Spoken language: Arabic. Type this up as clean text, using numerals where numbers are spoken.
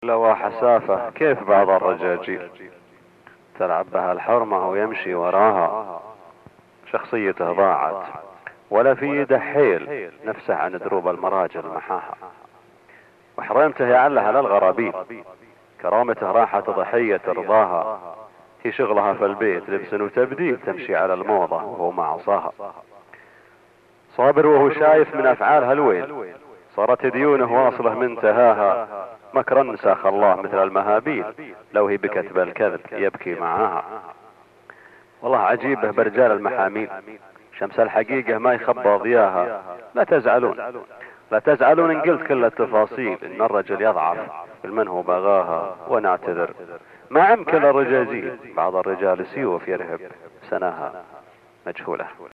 لو حسافة كيف بعض الرجاجيل تلعب بها الحرمة ويمشي وراها، شخصيته ضاعت ولا في يده حيل، نفسه عن دروب المراجل محاها. وحرمته يعلها للغرابيل، كرامته راحت ضحية رضاها. هي شغلها في البيت لبس وتبديل، تمشي على الموضة وهو ما عصاها. صابر وهو شايف من افعالها الويل، صارت ديونه واصله من تهاها. مكر نساخ الله مثل المهابيل، لو هي بكت بالكذب يبكي معاها. والله عجيبه برجال المحاميل، شمس الحقيقة ما يخبى ضياها. لا تزعلون لا تزعلون ان قلت كل التفاصيل، ان الرجل يضعف من هو بغاها. ونعتذر ما عم كل الرجاجيل، بعض الرجال سيوف يرهب سناها مجهولة.